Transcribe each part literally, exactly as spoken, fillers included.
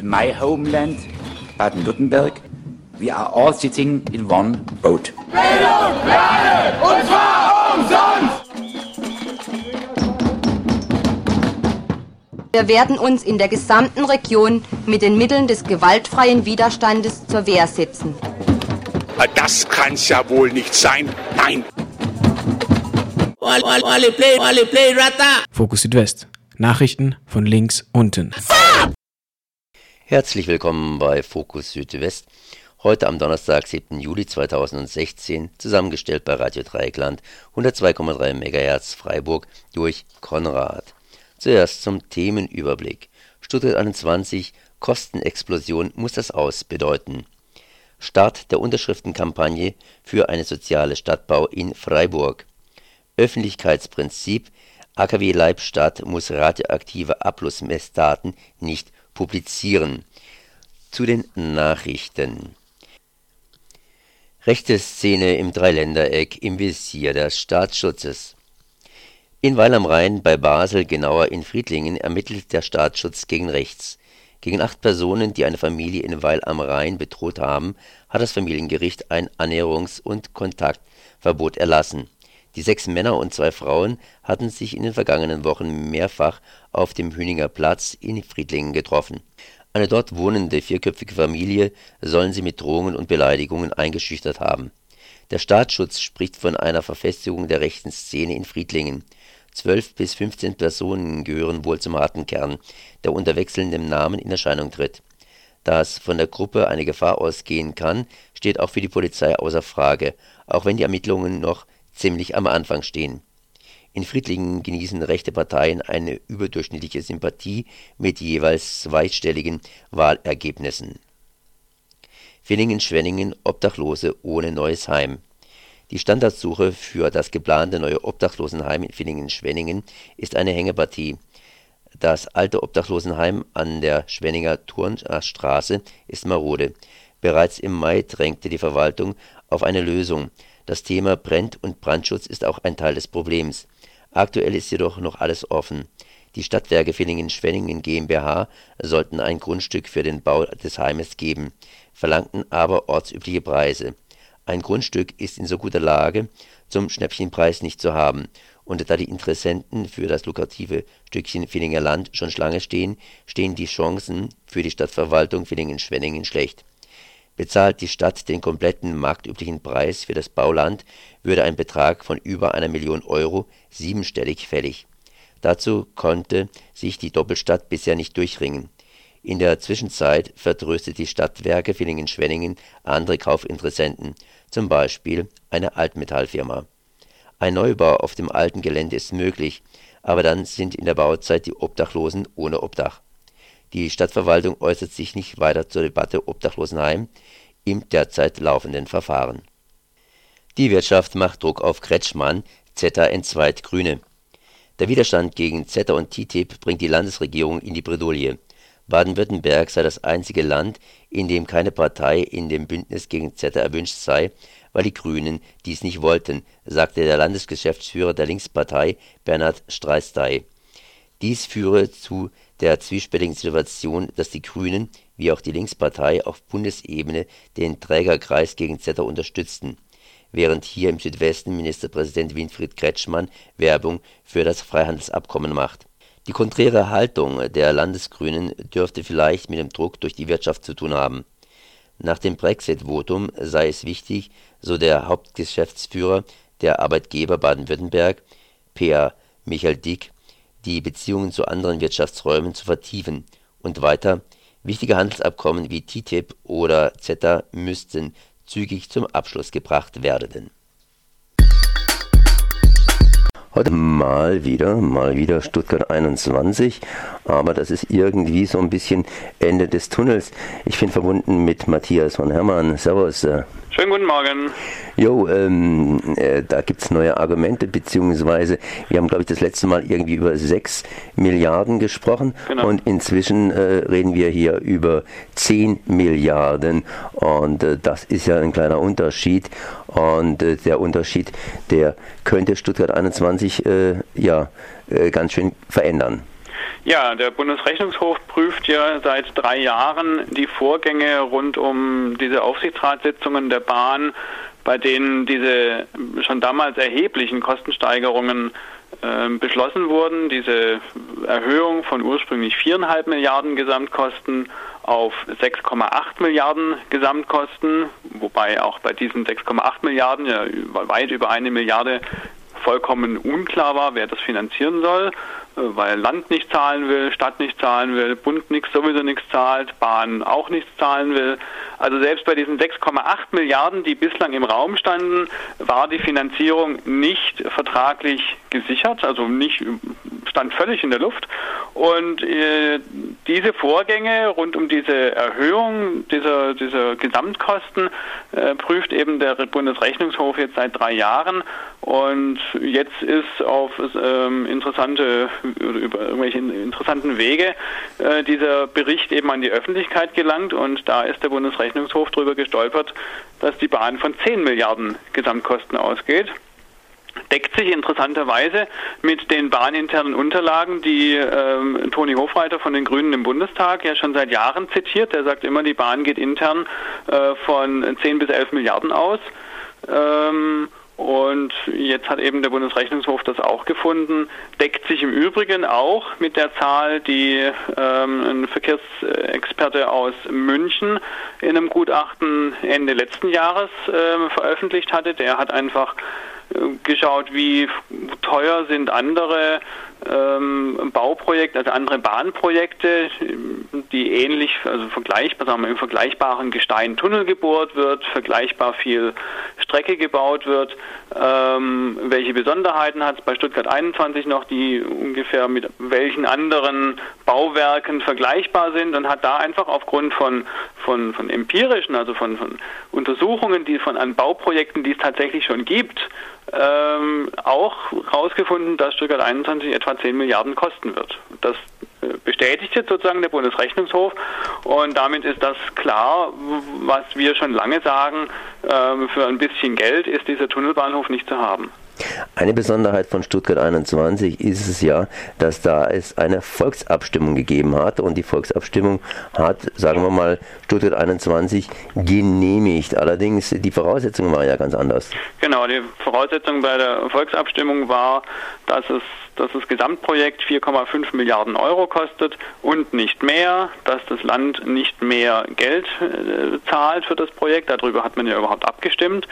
my homeland, Baden-Württemberg, we are all sitting in one boat. Bildung für alle, und zwar umsonst! Wir werden uns in der gesamten Region mit den Mitteln des gewaltfreien Widerstandes zur Wehr setzen. Das kann's ja wohl nicht sein. Nein! Fokus Südwest. Nachrichten von links unten. Herzlich willkommen bei Fokus Südwest. Heute am Donnerstag, siebten Juli zweitausendsechzehn, zusammengestellt bei Radio Dreieckland, hundertzwei Komma drei Megahertz Freiburg durch Konrad. Zuerst zum Themenüberblick. Stuttgart einundzwanzig, Kostenexplosion muss das Aus bedeuten. Start der Unterschriftenkampagne für eine soziale Stadtbau in Freiburg. Öffentlichkeitsprinzip, A K W Leibstadt muss radioaktive Abflussmessdaten nicht publizieren. Zu den Nachrichten. Rechte Szene im Dreiländereck im Visier des Staatsschutzes. In Weil am Rhein bei Basel, genauer in Friedlingen, ermittelt der Staatsschutz gegen rechts. Gegen acht Personen, die eine Familie in Weil am Rhein bedroht haben, hat das Familiengericht ein Annäherungs- und Kontaktverbot erlassen. Die sechs Männer und zwei Frauen hatten sich in den vergangenen Wochen mehrfach auf dem Hüninger Platz in Friedlingen getroffen. Eine dort wohnende vierköpfige Familie sollen sie mit Drohungen und Beleidigungen eingeschüchtert haben. Der Staatsschutz spricht von einer Verfestigung der rechten Szene in Friedlingen. Zwölf bis fünfzehn Personen gehören wohl zum harten Kern, der unter wechselndem Namen in Erscheinung tritt. Dass von der Gruppe eine Gefahr ausgehen kann, steht auch für die Polizei außer Frage, auch wenn die Ermittlungen noch ziemlich am Anfang stehen. In Friedlingen genießen rechte Parteien eine überdurchschnittliche Sympathie mit jeweils zweistelligen Wahlergebnissen. Villingen-Schwenningen, Obdachlose ohne neues Heim. Die Standardsuche für das geplante neue Obdachlosenheim in Villingen-Schwenningen ist eine Hängepartie. Das alte Obdachlosenheim an der Schwenninger Turnstraße ist marode. Bereits im Mai drängte die Verwaltung auf eine Lösung. Das Thema Brenn- und Brandschutz ist auch ein Teil des Problems. Aktuell ist jedoch noch alles offen. Die Stadtwerke Villingen-Schwenningen GmbH sollten ein Grundstück für den Bau des Heimes geben, verlangten aber ortsübliche Preise. Ein Grundstück ist in so guter Lage, zum Schnäppchenpreis nicht zu haben. Und da die Interessenten für das lukrative Stückchen Villinger Land schon Schlange stehen, stehen die Chancen für die Stadtverwaltung Villingen-Schwenningen schlecht. Bezahlt die Stadt den kompletten marktüblichen Preis für das Bauland, würde ein Betrag von über einer Million Euro siebenstellig fällig. Dazu konnte sich die Doppelstadt bisher nicht durchringen. In der Zwischenzeit vertröstet die Stadtwerke Villingen-Schwenningen andere Kaufinteressenten, zum Beispiel eine Altmetallfirma. Ein Neubau auf dem alten Gelände ist möglich, aber dann sind in der Bauzeit die Obdachlosen ohne Obdach. Die Stadtverwaltung äußert sich nicht weiter zur Debatte Obdachlosenheim im derzeit laufenden Verfahren. Die Wirtschaft macht Druck auf Kretschmann, CETA entzweit Grüne. Der Widerstand gegen CETA und T T I P bringt die Landesregierung in die Bredouille. Baden-Württemberg sei das einzige Land, in dem keine Partei in dem Bündnis gegen CETA erwünscht sei, weil die Grünen dies nicht wollten, sagte der Landesgeschäftsführer der Linkspartei Bernhard Streistey. Dies führe zu der zwiespältigen Situation, dass die Grünen, wie auch die Linkspartei, auf Bundesebene den Trägerkreis gegen CETA unterstützten, während hier im Südwesten Ministerpräsident Winfried Kretschmann Werbung für das Freihandelsabkommen macht. Die konträre Haltung der Landesgrünen dürfte vielleicht mit dem Druck durch die Wirtschaft zu tun haben. Nach dem Brexit-Votum sei es wichtig, so der Hauptgeschäftsführer der Arbeitgeber Baden-Württemberg, P A Michael Dick, die Beziehungen zu anderen Wirtschaftsräumen zu vertiefen. Und weiter, wichtige Handelsabkommen wie T T I P oder CETA müssten zügig zum Abschluss gebracht werden. Heute mal wieder, mal wieder Stuttgart einundzwanzig, aber das ist irgendwie so ein bisschen Ende des Tunnels. Ich bin verbunden mit Matthias von Hermann. Servus. Schönen guten Morgen. Jo, ähm, äh, da gibt es neue Argumente, beziehungsweise wir haben, glaube ich, das letzte Mal irgendwie über sechs Milliarden gesprochen. Genau. Und inzwischen äh, reden wir hier über zehn Milliarden und äh, das ist ja ein kleiner Unterschied und äh, der Unterschied, der könnte Stuttgart einundzwanzig äh, ja, äh, ganz schön verändern. Ja, der Bundesrechnungshof prüft ja seit drei Jahren die Vorgänge rund um diese Aufsichtsratssitzungen der Bahn, bei denen diese schon damals erheblichen Kostensteigerungen äh, beschlossen wurden. Diese Erhöhung von ursprünglich viereinhalb Milliarden Gesamtkosten auf sechs Komma acht Milliarden Gesamtkosten, wobei auch bei diesen sechs Komma acht Milliarden ja weit über eine Milliarde vollkommen unklar war, wer das finanzieren soll, weil Land nicht zahlen will, Stadt nicht zahlen will, Bund nichts, sowieso nichts zahlt, Bahn auch nichts zahlen will. Also selbst bei diesen sechs Komma acht Milliarden, die bislang im Raum standen, war die Finanzierung nicht vertraglich gesichert, also nicht, stand völlig in der Luft. Und äh, diese Vorgänge rund um diese Erhöhung dieser, dieser Gesamtkosten äh, prüft eben der Bundesrechnungshof jetzt seit drei Jahren. Und jetzt ist auf ähm, interessante, über irgendwelche interessanten Wege äh, dieser Bericht eben an die Öffentlichkeit gelangt, und da ist der Bundesrechnungshof darüber gestolpert, dass die Bahn von zehn Milliarden Gesamtkosten ausgeht. Deckt sich interessanterweise mit den bahninternen Unterlagen, die ähm, Toni Hofreiter von den Grünen im Bundestag ja schon seit Jahren zitiert. Der sagt immer, die Bahn geht intern äh, von zehn bis elf Milliarden aus. Ähm, Und jetzt hat eben der Bundesrechnungshof das auch gefunden, deckt sich im Übrigen auch mit der Zahl, die ähm, ein Verkehrsexperte aus München in einem Gutachten Ende letzten Jahres äh, veröffentlicht hatte. Der hat einfach äh, geschaut, wie teuer sind andere ähm, Bauprojekte, also andere Bahnprojekte, die ähnlich, also vergleichbar, sagen wir, im vergleichbaren Gestein Tunnel gebohrt wird, vergleichbar viel Strecke gebaut wird. Ähm, welche Besonderheiten hat es bei Stuttgart einundzwanzig noch, die ungefähr mit welchen anderen Bauwerken vergleichbar sind, und hat da einfach aufgrund von von von empirischen, also von von Untersuchungen, die von an Bauprojekten, die es tatsächlich schon gibt, ähm, auch herausgefunden, dass Stuttgart einundzwanzig etwa zehn Milliarden kosten wird. Das bestätigt jetzt sozusagen der Bundesrechnungshof, und damit ist das klar, was wir schon lange sagen, für ein bisschen Geld ist dieser Tunnelbahnhof nicht zu haben. Eine Besonderheit von Stuttgart einundzwanzig ist es ja, dass da es eine Volksabstimmung gegeben hat, und die Volksabstimmung hat, sagen wir mal, Stuttgart einundzwanzig genehmigt. Allerdings, die Voraussetzungen waren ja ganz anders. Genau, die Voraussetzung bei der Volksabstimmung war, dass es dass das Gesamtprojekt vier Komma fünf Milliarden Euro kostet und nicht mehr, dass das Land nicht mehr Geld äh, zahlt für das Projekt. Darüber hat man ja überhaupt abgestimmt.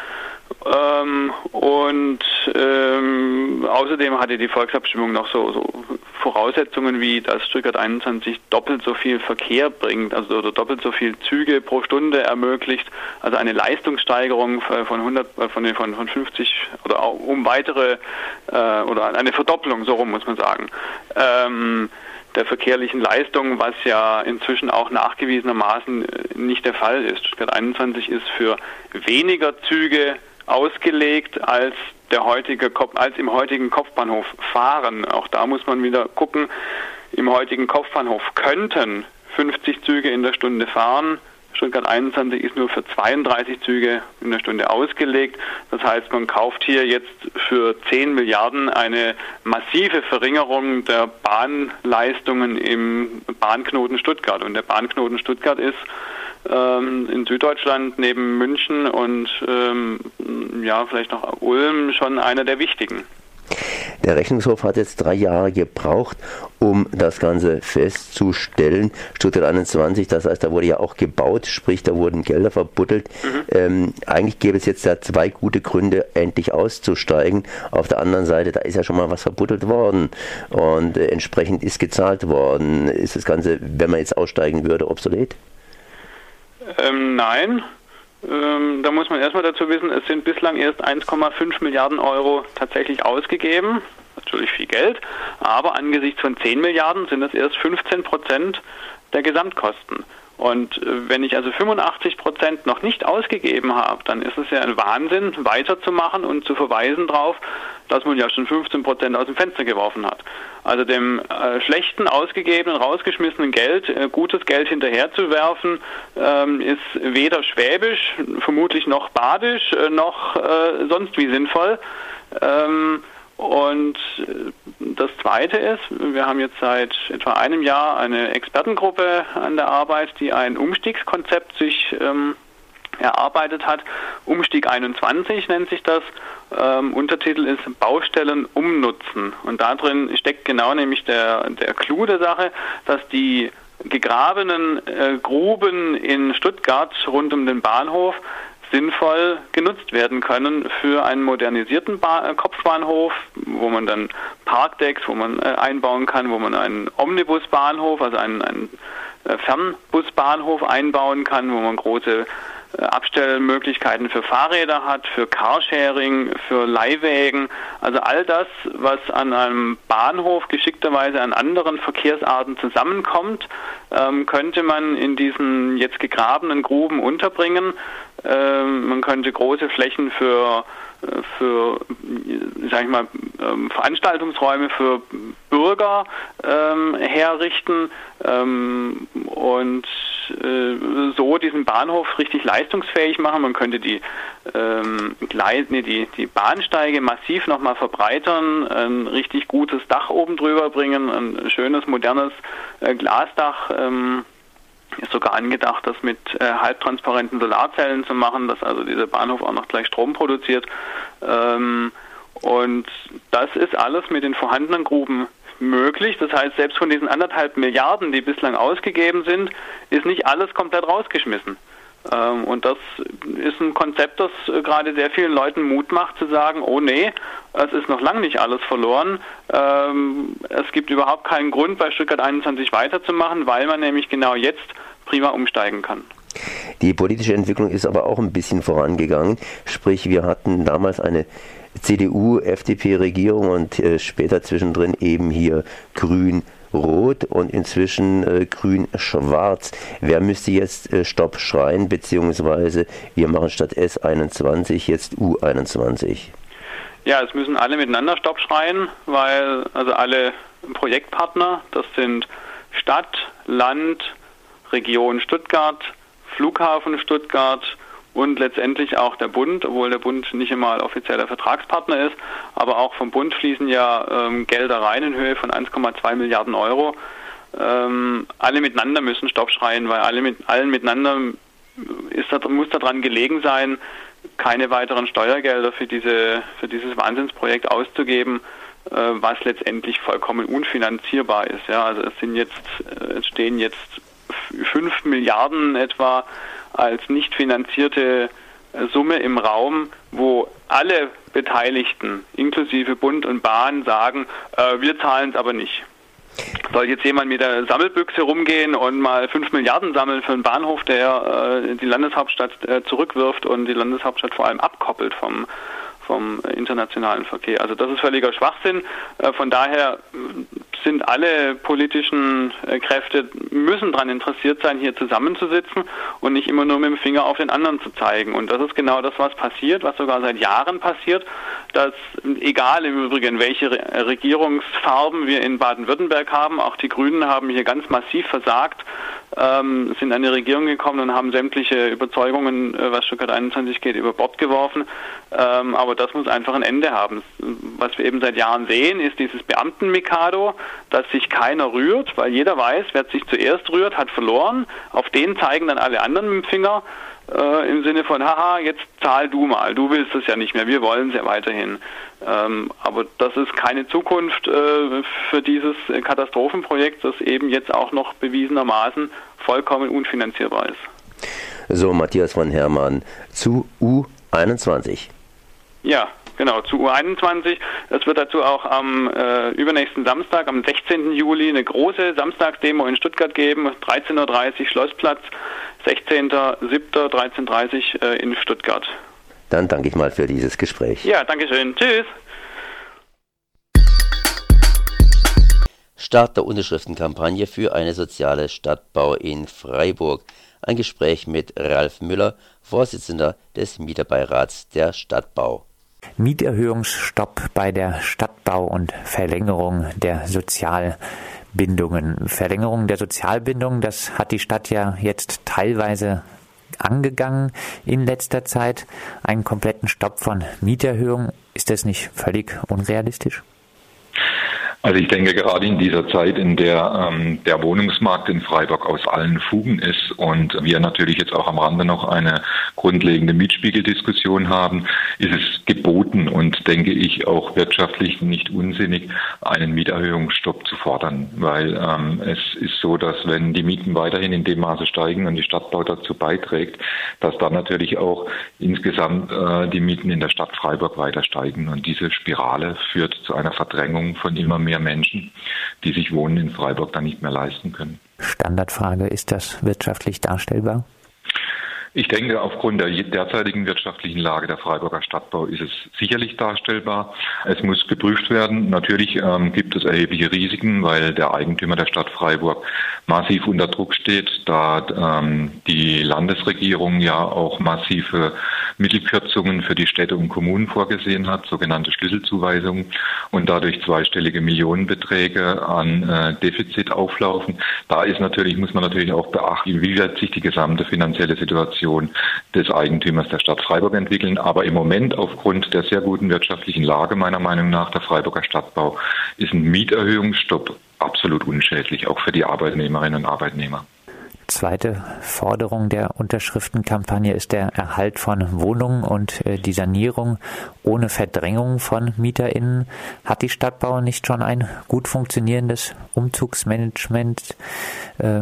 Ähm, und ähm, außerdem hatte die Volksabstimmung noch so, so Voraussetzungen wie, dass Stuttgart einundzwanzig doppelt so viel Verkehr bringt, also oder doppelt so viel Züge pro Stunde ermöglicht, also eine Leistungssteigerung von hundert, von, von, von fünfzig oder auch um weitere äh, oder eine Verdopplung, so rum muss man sagen. Ähm, der verkehrlichen Leistung, was ja inzwischen auch nachgewiesenermaßen nicht der Fall ist. Stuttgart einundzwanzig ist für weniger Züge ausgelegt als der heutige als im heutigen Kopfbahnhof fahren. Auch da muss man wieder gucken. Im heutigen Kopfbahnhof könnten fünfzig Züge in der Stunde fahren. Stuttgart einundzwanzig ist nur für zweiunddreißig Züge in der Stunde ausgelegt. Das heißt, man kauft hier jetzt für zehn Milliarden eine massive Verringerung der Bahnleistungen im Bahnknoten Stuttgart. Und der Bahnknoten Stuttgart ist ähm, in Süddeutschland neben München und ähm, ja vielleicht noch Ulm schon einer der wichtigen. Der Rechnungshof hat jetzt drei Jahre gebraucht, um das Ganze festzustellen. Stuttgart einundzwanzig, das heißt, da wurde ja auch gebaut, sprich, da wurden Gelder verbuddelt. Mhm. Ähm, eigentlich gäbe es jetzt da zwei gute Gründe, endlich auszusteigen. Auf der anderen Seite, da ist ja schon mal was verbuddelt worden und äh, entsprechend ist gezahlt worden. Ist das Ganze, wenn man jetzt aussteigen würde, obsolet? Ähm, nein. Ähm, da muss man erstmal dazu wissen, es sind bislang erst eins Komma fünf Milliarden Euro tatsächlich ausgegeben. Natürlich viel Geld, aber angesichts von zehn Milliarden sind es erst fünfzehn Prozent der Gesamtkosten. Und wenn ich also fünfundachtzig Prozent noch nicht ausgegeben habe, dann ist es ja ein Wahnsinn, weiterzumachen und zu verweisen darauf, dass man ja schon fünfzehn Prozent aus dem Fenster geworfen hat. Also dem äh, schlechten, ausgegebenen, rausgeschmissenen Geld, äh, gutes Geld hinterherzuwerfen, ähm, ist weder schwäbisch, vermutlich noch badisch, äh, noch äh, sonst wie sinnvoll. Ähm, Und das Zweite ist, wir haben jetzt seit etwa einem Jahr eine Expertengruppe an der Arbeit, die ein Umstiegskonzept sich ähm, erarbeitet hat. Umstieg einundzwanzig nennt sich das. Ähm, Untertitel ist Baustellen umnutzen. Und da drin steckt genau nämlich der, der Clou der Sache, dass die gegrabenen äh, Gruben in Stuttgart rund um den Bahnhof sinnvoll genutzt werden können für einen modernisierten ba- Kopfbahnhof, wo man dann Parkdecks, wo man äh, einbauen kann, wo man einen Omnibusbahnhof, also einen, einen äh, Fernbusbahnhof einbauen kann, wo man große Abstellmöglichkeiten für Fahrräder hat, für Carsharing, für Leihwägen, also all das, was an einem Bahnhof geschickterweise an anderen Verkehrsarten zusammenkommt, ähm, könnte man in diesen jetzt gegrabenen Gruben unterbringen. Ähm, man könnte große Flächen für für, sag ich mal, ähm, Veranstaltungsräume für Bürger ähm, herrichten ähm, und äh, so diesen Bahnhof richtig leistungsfähig machen. Man könnte die, ähm, Gleis, nee, die, die Bahnsteige massiv nochmal verbreitern, ein richtig gutes Dach oben drüber bringen, ein schönes, modernes äh, Glasdach. Ähm, Ist sogar angedacht, das mit äh, halbtransparenten Solarzellen zu machen, dass also dieser Bahnhof auch noch gleich Strom produziert. Ähm, und das ist alles mit den vorhandenen Gruben möglich. Das heißt, selbst von diesen anderthalb Milliarden, die bislang ausgegeben sind, ist nicht alles komplett rausgeschmissen. Ähm, und das ist ein Konzept, das äh, gerade sehr vielen Leuten Mut macht, zu sagen, oh nee, es ist noch lange nicht alles verloren. Ähm, es gibt überhaupt keinen Grund, bei Stuttgart einundzwanzig weiterzumachen, weil man nämlich genau jetzt prima umsteigen kann. Die politische Entwicklung ist aber auch ein bisschen vorangegangen. Sprich, wir hatten damals eine C D U-F D P-Regierung und äh, später zwischendrin eben hier Grün-Rot und inzwischen äh, Grün-Schwarz. Wer müsste jetzt äh, Stopp schreien, beziehungsweise wir machen statt S einundzwanzig jetzt U einundzwanzig? Ja, es müssen alle miteinander Stopp schreien, weil also alle Projektpartner, das sind Stadt, Land, Region Stuttgart, Flughafen Stuttgart und letztendlich auch der Bund, obwohl der Bund nicht immer offizieller Vertragspartner ist, aber auch vom Bund fließen ja ähm, Gelder rein in Höhe von eins Komma zwei Milliarden Euro. Ähm, alle miteinander müssen Stopp schreien, weil alle mit allen miteinander ist da, muss daran gelegen sein, keine weiteren Steuergelder für diese für dieses Wahnsinnsprojekt auszugeben, äh, was letztendlich vollkommen unfinanzierbar ist. Ja, also es sind jetzt äh, es stehen jetzt fünf Milliarden etwa als nicht finanzierte Summe im Raum, wo alle Beteiligten, inklusive Bund und Bahn, sagen, äh, wir zahlen es aber nicht. Soll jetzt jemand mit der Sammelbüchse rumgehen und mal fünf Milliarden sammeln für einen Bahnhof, der äh, die Landeshauptstadt äh, zurückwirft und die Landeshauptstadt vor allem abkoppelt vom vom internationalen Verkehr. Also das ist völliger Schwachsinn. Von daher sind alle politischen Kräfte, müssen daran interessiert sein, hier zusammenzusitzen und nicht immer nur mit dem Finger auf den anderen zu zeigen. Und das ist genau das, was passiert, was sogar seit Jahren passiert, dass, egal im Übrigen, welche Regierungsfarben wir in Baden-Württemberg haben, auch die Grünen haben hier ganz massiv versagt, ähm, sind an die Regierung gekommen und haben sämtliche Überzeugungen, was Stuttgart einundzwanzig geht, über Bord geworfen. Ähm, aber das muss einfach ein Ende haben. Was wir eben seit Jahren sehen, ist dieses Beamten-Mikado, dass sich keiner rührt, weil jeder weiß, wer sich zuerst rührt, hat verloren. Auf den zeigen dann alle anderen mit dem Finger äh, im Sinne von, haha, jetzt zahl du mal, du willst es ja nicht mehr, wir wollen es ja weiterhin. Ähm, aber das ist keine Zukunft äh, für dieses Katastrophenprojekt, das eben jetzt auch noch bewiesenermaßen vollkommen unfinanzierbar ist. So, Matthias von Hermann zu U einundzwanzig. Ja, genau, zu U einundzwanzig. Es wird dazu auch am äh, übernächsten Samstag, am sechzehnten Juli, eine große Samstagsdemo in Stuttgart geben. dreizehn Uhr dreißig Schlossplatz, sechzehnten siebten dreizehn Uhr dreißig äh, in Stuttgart. Dann danke ich mal für dieses Gespräch. Ja, danke schön. Tschüss. Start der Unterschriftenkampagne für eine soziale Stadtbau in Freiburg. Ein Gespräch mit Ralf Müller, Vorsitzender des Mieterbeirats der Stadtbau. Mieterhöhungsstopp bei der Stadtbau und Verlängerung der Sozialbindungen. Verlängerung der Sozialbindung, das hat die Stadt ja jetzt teilweise angegangen in letzter Zeit. Einen kompletten Stopp von Mieterhöhungen Ist das nicht völlig unrealistisch? Also ich denke, gerade in dieser Zeit, in der ähm, der Wohnungsmarkt in Freiburg aus allen Fugen ist und wir natürlich jetzt auch am Rande noch eine grundlegende Mietspiegeldiskussion haben, ist es geboten und, denke ich, auch wirtschaftlich nicht unsinnig, einen Mieterhöhungsstopp zu fordern. Weil ähm, es ist so, dass wenn die Mieten weiterhin in dem Maße steigen und die Stadtbau dazu beiträgt, dass dann natürlich auch insgesamt äh, die Mieten in der Stadt Freiburg weiter steigen. Und diese Spirale führt zu einer Verdrängung von immer mehr Menschen, die sich Wohnen in Freiburg dann nicht mehr leisten können. Standardfrage, ist das wirtschaftlich darstellbar? Ich denke, aufgrund der derzeitigen wirtschaftlichen Lage der Freiburger Stadtbau ist es sicherlich darstellbar. Es muss geprüft werden. Natürlich ähm, gibt es erhebliche Risiken, weil der Eigentümer der Stadt Freiburg massiv unter Druck steht, da ähm, die Landesregierung ja auch massive Mittelkürzungen für die Städte und Kommunen vorgesehen hat, sogenannte Schlüsselzuweisungen, und dadurch zweistellige Millionenbeträge an äh, Defizit auflaufen. Da ist natürlich, muss man natürlich auch beachten, wie wird sich die gesamte finanzielle Situation des Eigentümers der Stadt Freiburg entwickeln. Aber im Moment, aufgrund der sehr guten wirtschaftlichen Lage meiner Meinung nach der Freiburger Stadtbau, ist ein Mieterhöhungsstopp absolut unschädlich, auch für die Arbeitnehmerinnen und Arbeitnehmer. Zweite Forderung der Unterschriftenkampagne ist der Erhalt von Wohnungen und äh, die Sanierung ohne Verdrängung von MieterInnen. Hat die Stadtbau nicht schon ein gut funktionierendes Umzugsmanagement, äh,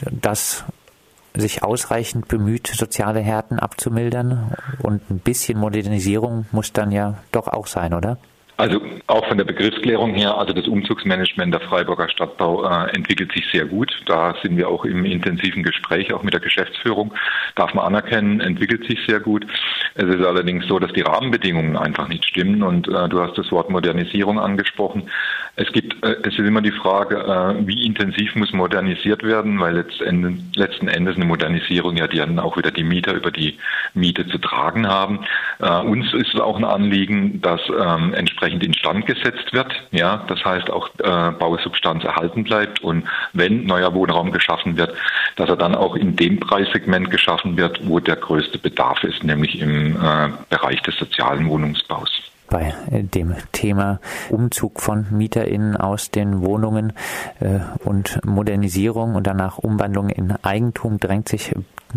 das sich ausreichend bemüht, soziale Härten abzumildern? Und ein bisschen Modernisierung muss dann ja doch auch sein, oder? Also auch von der Begriffsklärung her, also das Umzugsmanagement der Freiburger Stadtbau äh, entwickelt sich sehr gut. Da sind wir auch im intensiven Gespräch, auch mit der Geschäftsführung, darf man anerkennen, entwickelt sich sehr gut. Es ist allerdings so, dass die Rahmenbedingungen einfach nicht stimmen und äh, du hast das Wort Modernisierung angesprochen. Es gibt, äh, es ist immer die Frage, äh, wie intensiv muss modernisiert werden, weil letztendlich, letzten Endes eine Modernisierung ja die dann auch wieder die Mieter über die Miete zu tragen haben. Äh, uns ist es auch ein Anliegen, dass ähm, entsprechend instand gesetzt wird, ja, das heißt auch äh, Bausubstanz erhalten bleibt und wenn neuer Wohnraum geschaffen wird, dass er dann auch in dem Preissegment geschaffen wird, wo der größte Bedarf ist, nämlich im äh, Bereich des sozialen Wohnungsbaus. Bei dem Thema Umzug von MieterInnen aus den Wohnungen äh, und Modernisierung und danach Umwandlung in Eigentum drängt sich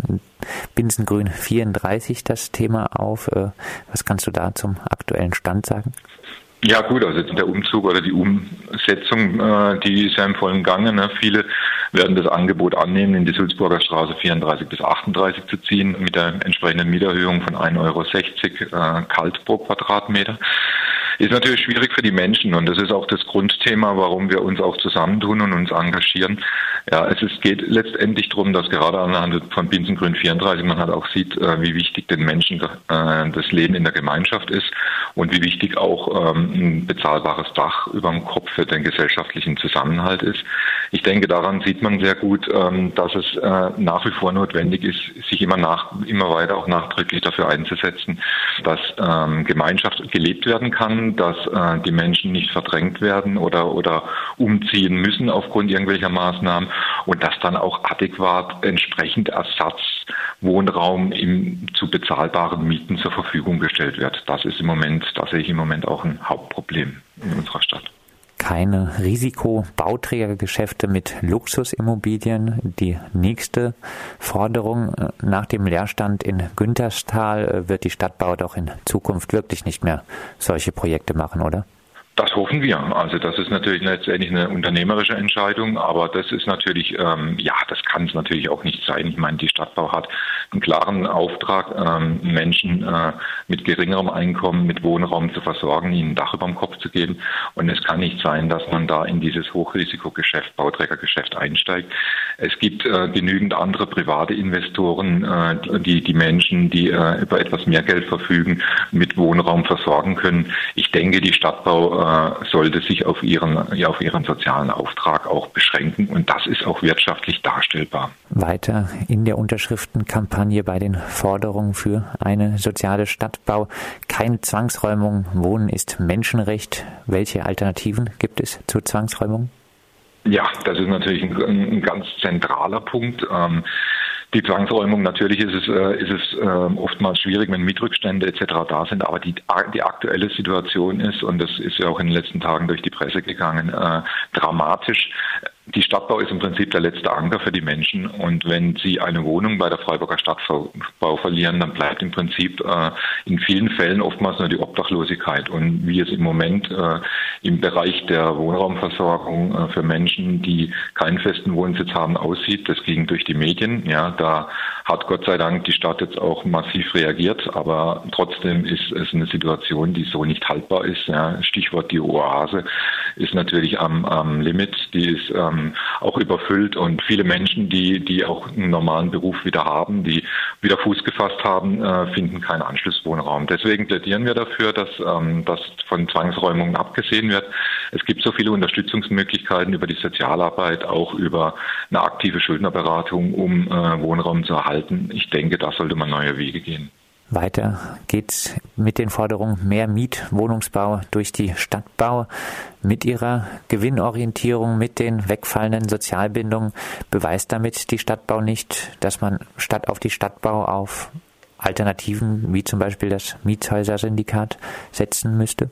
Binsengrün vierunddreißig das Thema auf. Äh, was kannst du da zum aktuellen Stand sagen? Ja gut, also der Umzug oder die Umsetzung, äh, die ist ja im vollen Gange. Ne? Viele werden das Angebot annehmen, in die Sulzburger Straße vierunddreißig bis achtunddreißig zu ziehen, mit der entsprechenden Mieterhöhung von ein Euro sechzig äh, kalt pro Quadratmeter. Ist natürlich schwierig für die Menschen und das ist auch das Grundthema, warum wir uns auch zusammentun und uns engagieren. Ja, es ist, geht letztendlich darum, dass gerade anhand von Binsengrün vierunddreißig man halt auch sieht, äh, wie wichtig den Menschen äh, das Leben in der Gemeinschaft ist und wie wichtig auch ähm, ein bezahlbares Dach über dem Kopf für den gesellschaftlichen Zusammenhalt ist. Ich denke, daran sieht man sehr gut, ähm, dass es äh, nach wie vor notwendig ist, sich immer nach, immer weiter auch nachdrücklich dafür einzusetzen, dass ähm, Gemeinschaft gelebt werden kann, dass äh, die Menschen nicht verdrängt werden oder, oder umziehen müssen aufgrund irgendwelcher Maßnahmen und dass dann auch adäquat entsprechend Ersatzwohnraum im, zu bezahlbaren Mieten zur Verfügung gestellt wird. Das ist im Moment, das sehe ich im Moment auch ein Hauptproblem in unserer Stadt. Keine Risikobauträgergeschäfte mit Luxusimmobilien. Die nächste Forderung nach dem Leerstand in Günterstal wird die Stadtbau doch in Zukunft wirklich nicht mehr solche Projekte machen, oder? Das hoffen wir. Also das ist natürlich letztendlich eine unternehmerische Entscheidung, aber das ist natürlich, ähm, ja, das kann es natürlich auch nicht sein. Ich meine, die Stadtbau hat einen klaren Auftrag, ähm, Menschen äh, mit geringerem Einkommen, mit Wohnraum zu versorgen, ihnen ein Dach über dem Kopf zu geben. Und es kann nicht sein, dass man da in dieses Hochrisikogeschäft, Bauträgergeschäft einsteigt. Es gibt äh, genügend andere private Investoren, äh, die die Menschen, die äh, über etwas mehr Geld verfügen, mit Wohnraum versorgen können. Ich denke, die Stadtbau sollte sich auf ihren, ja, auf ihren sozialen Auftrag auch beschränken und das ist auch wirtschaftlich darstellbar. Weiter in der Unterschriftenkampagne bei den Forderungen für eine soziale Stadtbau. Keine Zwangsräumung, Wohnen ist Menschenrecht. Welche Alternativen gibt es zur Zwangsräumung? Ja, das ist natürlich ein, ein ganz zentraler Punkt. Ähm, Die Zwangsräumung, natürlich ist es, äh, ist es äh, oftmals schwierig, wenn Mietrückstände et cetera da sind, aber die, die aktuelle Situation ist, und das ist ja auch in den letzten Tagen durch die Presse gegangen, äh, dramatisch. Die Stadtbau ist im Prinzip der letzte Anker für die Menschen, und wenn sie eine Wohnung bei der Freiburger Stadtbau verlieren, dann bleibt im Prinzip äh, in vielen Fällen oftmals nur die Obdachlosigkeit. Und wie es im Moment äh, im Bereich der Wohnraumversorgung äh, für Menschen, die keinen festen Wohnsitz haben, aussieht, das ging durch die Medien. Ja, da hat Gott sei Dank die Stadt jetzt auch massiv reagiert, aber trotzdem ist es eine Situation, die so nicht haltbar ist. Ja, Stichwort die Oase ist natürlich am, am Limit, die ist ähm, auch überfüllt, und viele Menschen, die, die auch einen normalen Beruf wieder haben, die wieder Fuß gefasst haben, äh, finden keinen Anschlusswohnraum. Deswegen plädieren wir dafür, dass, ähm, dass von Zwangsräumungen abgesehen wird. Es gibt so viele Unterstützungsmöglichkeiten über die Sozialarbeit, auch über eine aktive Schuldnerberatung, um äh, Wohnraum zu erhalten. Ich denke, da sollte man neue Wege gehen. Weiter geht's mit den Forderungen mehr Mietwohnungsbau durch die Stadtbau. Mit ihrer Gewinnorientierung, mit den wegfallenden Sozialbindungen beweist damit die Stadtbau nicht, dass man statt auf die Stadtbau auf Alternativen wie zum Beispiel das Mietshäuser-Syndikat setzen müsste?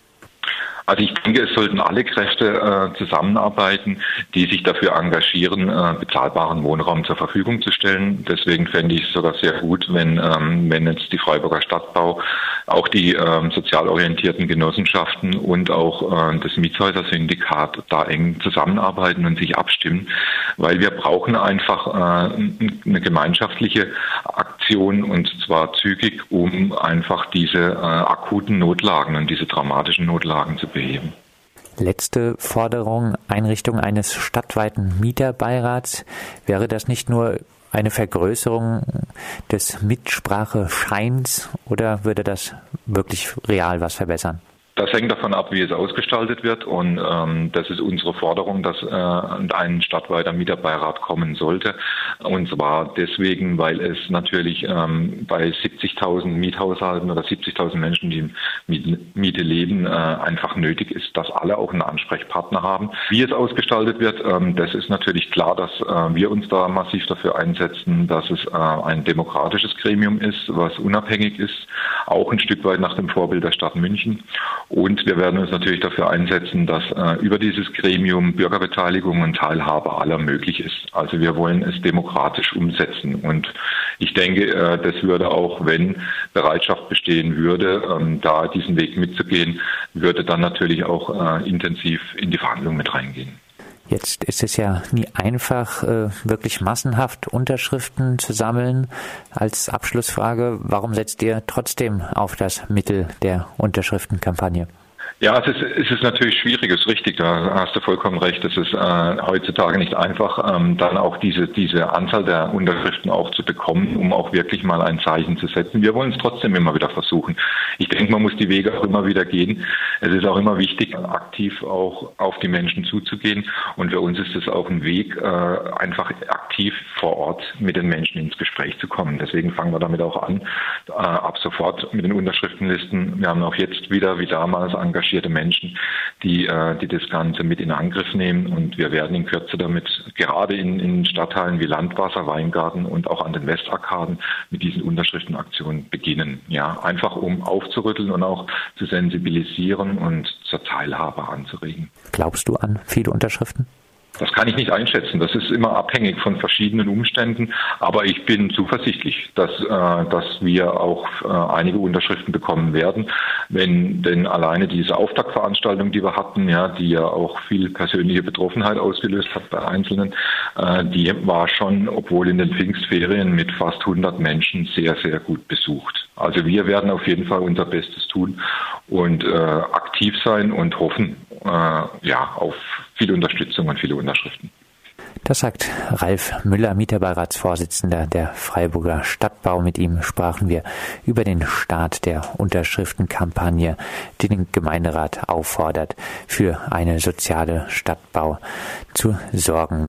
Also ich denke, es sollten alle Kräfte äh, zusammenarbeiten, die sich dafür engagieren, äh, bezahlbaren Wohnraum zur Verfügung zu stellen. Deswegen fände ich es sogar sehr gut, wenn, ähm, wenn jetzt die Freiburger Stadtbau, auch die ähm, sozial orientierten Genossenschaften und auch äh, das Mietshäuser-Syndikat da eng zusammenarbeiten und sich abstimmen, weil wir brauchen einfach äh, eine gemeinschaftliche Aktion, und zwar zügig, um einfach diese äh, akuten Notlagen und diese dramatischen Notlagen zu beheben. Letzte Forderung, Einrichtung eines stadtweiten Mieterbeirats. Wäre das nicht nur eine Vergrößerung des Mitsprachescheins, oder würde das wirklich real was verbessern? Das hängt davon ab, wie es ausgestaltet wird, und ähm, das ist unsere Forderung, dass äh, ein stadtweiter Mieterbeirat kommen sollte, und zwar deswegen, weil es natürlich ähm, bei siebzigtausend Miethaushalten oder siebzigtausend Menschen, die mit Miete leben, äh, einfach nötig ist, dass alle auch einen Ansprechpartner haben. Wie es ausgestaltet wird, ähm, das ist natürlich klar, dass äh, wir uns da massiv dafür einsetzen, dass es äh, ein demokratisches Gremium ist, was unabhängig ist, auch ein Stück weit nach dem Vorbild der Stadt München. Und wir werden uns natürlich dafür einsetzen, dass äh, über dieses Gremium Bürgerbeteiligung und Teilhabe aller möglich ist. Also wir wollen es demokratisch umsetzen. Und ich denke, äh, das würde auch, wenn Bereitschaft bestehen würde, ähm, da diesen Weg mitzugehen, würde dann natürlich auch äh, intensiv in die Verhandlungen mit reingehen. Jetzt ist es ja nie einfach, wirklich massenhaft Unterschriften zu sammeln. Als Abschlussfrage, warum setzt ihr trotzdem auf das Mittel der Unterschriftenkampagne? Ja, es ist, es ist natürlich schwierig, es ist richtig, da hast du vollkommen recht. Es ist äh, heutzutage nicht einfach, ähm, dann auch diese, diese Anzahl der Unterschriften auch zu bekommen, um auch wirklich mal ein Zeichen zu setzen. Wir wollen es trotzdem immer wieder versuchen. Ich denke, man muss die Wege auch immer wieder gehen. Es ist auch immer wichtig, aktiv auch auf die Menschen zuzugehen. Und für uns ist es auch ein Weg, äh, einfach aktiv vor Ort mit den Menschen ins Gespräch zu kommen. Deswegen fangen wir damit auch an, äh, ab sofort mit den Unterschriftenlisten. Wir haben auch jetzt wieder, wie damals, engagiert Menschen, die, die das Ganze mit in Angriff nehmen, und wir werden in Kürze damit gerade in, in Stadtteilen wie Landwasser, Weingarten und auch an den Westarkaden mit diesen Unterschriftenaktionen beginnen. Ja, einfach um aufzurütteln und auch zu sensibilisieren und zur Teilhabe anzuregen. Glaubst du an viele Unterschriften? Das kann ich nicht einschätzen. Das ist immer abhängig von verschiedenen Umständen. Aber ich bin zuversichtlich, dass, äh, dass wir auch äh, einige Unterschriften bekommen werden. Wenn denn alleine diese Auftaktveranstaltung, die wir hatten, ja, die ja auch viel persönliche Betroffenheit ausgelöst hat bei Einzelnen, äh, die war schon, obwohl in den Pfingstferien mit fast hundert Menschen, sehr, sehr gut besucht. Also wir werden auf jeden Fall unser Bestes tun und äh, aktiv sein und hoffen äh, ja, auf viele Unterstützung und viele Unterschriften. Das sagt Ralf Müller, Mieterbeiratsvorsitzender der Freiburger Stadtbau. Mit ihm sprachen wir über den Start der Unterschriftenkampagne, die den Gemeinderat auffordert, für eine soziale Stadtbau zu sorgen.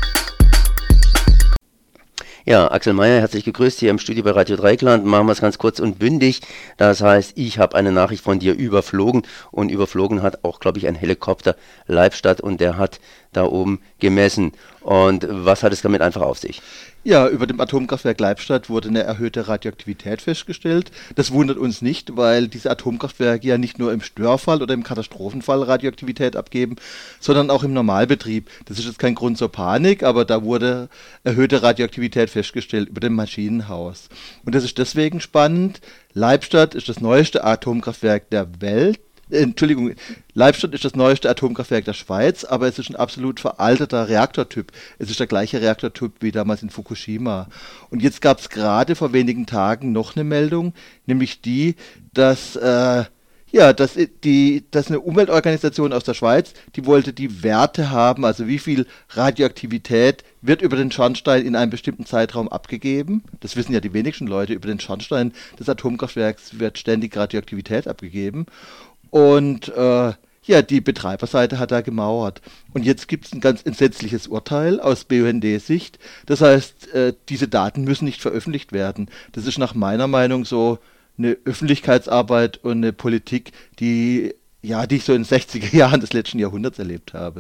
Ja, Axel Meyer, herzlich gegrüßt hier im Studio bei Radio Dreieckland. Machen wir es ganz kurz und bündig. Das heißt, ich habe eine Nachricht von dir überflogen, und überflogen hat auch, glaube ich, ein Helikopter live statt, und der hat da oben gemessen. Und was hat es damit einfach auf sich? Ja, über dem Atomkraftwerk Leibstadt wurde eine erhöhte Radioaktivität festgestellt. Das wundert uns nicht, weil diese Atomkraftwerke ja nicht nur im Störfall oder im Katastrophenfall Radioaktivität abgeben, sondern auch im Normalbetrieb. Das ist jetzt kein Grund zur Panik, aber da wurde erhöhte Radioaktivität festgestellt über dem Maschinenhaus. Und das ist deswegen spannend. Leibstadt ist das neueste Atomkraftwerk der Welt. Entschuldigung, Leibstadt ist das neueste Atomkraftwerk der Schweiz, aber es ist ein absolut veralteter Reaktortyp. Es ist der gleiche Reaktortyp wie damals in Fukushima. Und jetzt gab es gerade vor wenigen Tagen noch eine Meldung, nämlich die, dass, äh, ja, dass, die, dass eine Umweltorganisation aus der Schweiz, die wollte die Werte haben, also wie viel Radioaktivität wird über den Schornstein in einem bestimmten Zeitraum abgegeben. Das wissen ja die wenigsten Leute. Über den Schornstein des Atomkraftwerks wird ständig Radioaktivität abgegeben. Und äh, ja, die Betreiberseite hat da gemauert. Und jetzt gibt es ein ganz entsetzliches Urteil aus B U N D-Sicht. Das heißt, äh, diese Daten müssen nicht veröffentlicht werden. Das ist nach meiner Meinung so eine Öffentlichkeitsarbeit und eine Politik, die, ja, die ich so in den sechziger Jahren des letzten Jahrhunderts erlebt habe.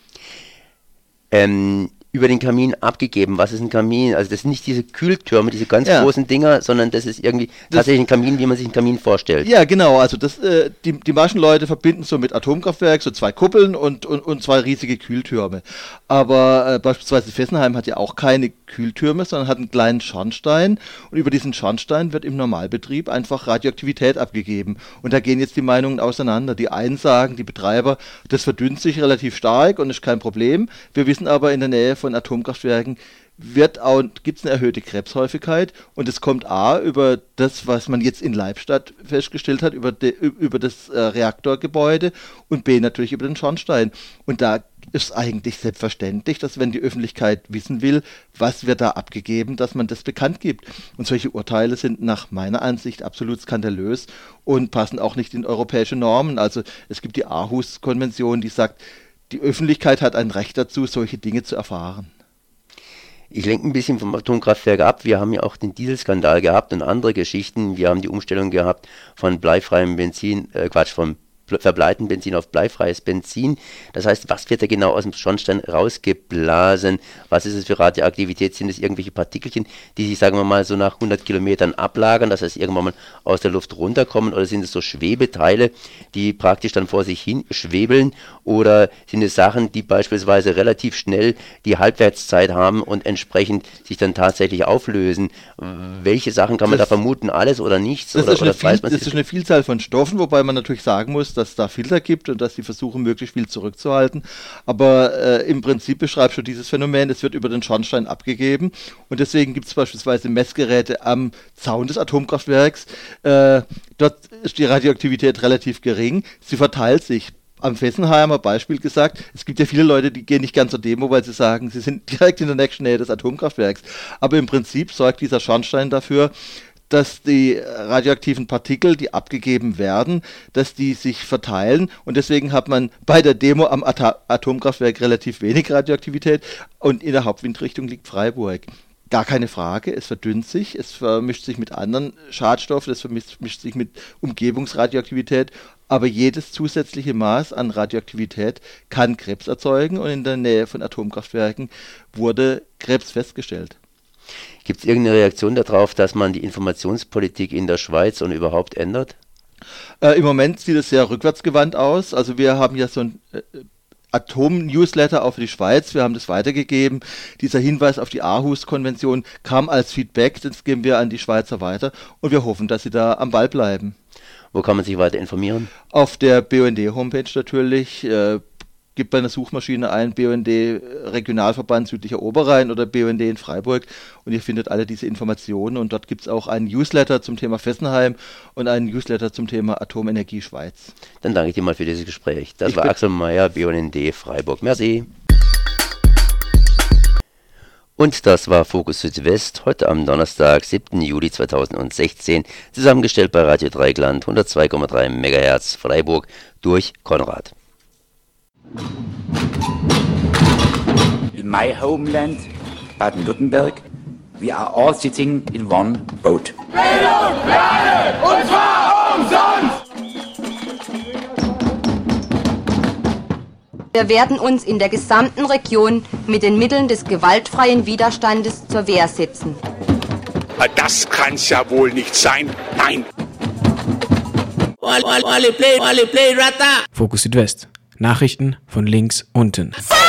Ähm, über den Kamin abgegeben. Was ist ein Kamin? Also das sind nicht diese Kühltürme, diese ganz ja. großen Dinger, sondern das ist irgendwie das tatsächlich ein Kamin, wie man sich einen Kamin vorstellt. Ja, genau. Also das, äh, die, die meisten Leute verbinden so mit Atomkraftwerk so zwei Kuppeln und, und, und zwei riesige Kühltürme. Aber äh, beispielsweise Fessenheim hat ja auch keine Kühltürme, sondern hat einen kleinen Schornstein. Und über diesen Schornstein wird im Normalbetrieb einfach Radioaktivität abgegeben. Und da gehen jetzt die Meinungen auseinander. Die einen sagen, die Betreiber, das verdünnt sich relativ stark und ist kein Problem. Wir wissen aber, in der Nähe von Atomkraftwerken wird auch, gibt es eine erhöhte Krebshäufigkeit und es kommt A über das, was man jetzt in Leibstadt festgestellt hat, über, de, über das äh, Reaktorgebäude und B natürlich über den Schornstein. Und da ist eigentlich selbstverständlich, dass wenn die Öffentlichkeit wissen will, was wird da abgegeben, dass man das bekannt gibt. Und solche Urteile sind nach meiner Ansicht absolut skandalös und passen auch nicht in europäische Normen. Also es gibt die Aarhus-Konvention, die sagt, die Öffentlichkeit hat ein Recht dazu, solche Dinge zu erfahren. Ich lenke ein bisschen vom Atomkraftwerk ab. Wir haben ja auch den Dieselskandal gehabt und andere Geschichten. Wir haben die Umstellung gehabt von bleifreiem Benzin, äh Quatsch, vom verbleiten Benzin auf bleifreies Benzin. Das heißt, was wird da genau aus dem Schornstein rausgeblasen? Was ist es für Radioaktivität? Sind es irgendwelche Partikelchen, die sich, sagen wir mal, so nach hundert Kilometern ablagern, das heißt irgendwann mal aus der Luft runterkommen? Oder sind es so Schwebeteile, die praktisch dann vor sich hin schwebeln? Oder sind es Sachen, die beispielsweise relativ schnell die Halbwertszeit haben und entsprechend sich dann tatsächlich auflösen? Welche Sachen kann man das, da vermuten? Alles oder nichts? Das, oder, ist, oder eine viel, das ist eine Vielzahl von Stoffen, wobei man natürlich sagen muss, dass es da Filter gibt und dass die versuchen, möglichst viel zurückzuhalten. Aber äh, im Prinzip beschreibst du dieses Phänomen, es wird über den Schornstein abgegeben und deswegen gibt es beispielsweise Messgeräte am Zaun des Atomkraftwerks. Äh, dort ist die Radioaktivität relativ gering, sie verteilt sich. Am Fessenheimer Beispiel gesagt, es gibt ja viele Leute, die gehen nicht ganz zur Demo, weil sie sagen, sie sind direkt in der nächsten Nähe des Atomkraftwerks. Aber im Prinzip sorgt dieser Schornstein dafür, dass die radioaktiven Partikel, die abgegeben werden, dass die sich verteilen und deswegen hat man bei der Demo am At- Atomkraftwerk relativ wenig Radioaktivität und in der Hauptwindrichtung liegt Freiburg. Gar keine Frage, es verdünnt sich, es vermischt sich mit anderen Schadstoffen, es vermischt sich mit Umgebungsradioaktivität, aber jedes zusätzliche Maß an Radioaktivität kann Krebs erzeugen und in der Nähe von Atomkraftwerken wurde Krebs festgestellt. Gibt es irgendeine Reaktion darauf, dass man die Informationspolitik in der Schweiz und überhaupt ändert? Äh, Im Moment sieht es sehr rückwärtsgewandt aus. Also wir haben ja so ein äh, Atom-Newsletter auch für die Schweiz, wir haben das weitergegeben. Dieser Hinweis auf die Aarhus-Konvention kam als Feedback, das geben wir an die Schweizer weiter und wir hoffen, dass sie da am Ball bleiben. Wo kann man sich weiter informieren? Auf der B U N D-Homepage natürlich. Äh, gibt bei einer Suchmaschine ein B U N D Regionalverband Südlicher Oberrhein oder B U N D in Freiburg und ihr findet alle diese Informationen und dort gibt es auch einen Newsletter zum Thema Fessenheim und einen Newsletter zum Thema Atomenergie Schweiz. Dann danke ich dir mal für dieses Gespräch. Das ich war Axel Meyer, B U N D Freiburg. Merci. Und das war Fokus Südwest, heute am Donnerstag, siebten Juli zweitausendsechzehn, zusammengestellt bei Radio Dreieckland, hundertzwei Komma drei Megahertz Freiburg durch Konrad. In my homeland, Baden-Württemberg, we are all sitting in one boat. Bildung für alle, und zwar umsonst! Wir werden uns in der gesamten Region mit den Mitteln des gewaltfreien Widerstandes zur Wehr setzen. Das kann's ja wohl nicht sein. Nein. Fokus Südwest. Nachrichten von links unten.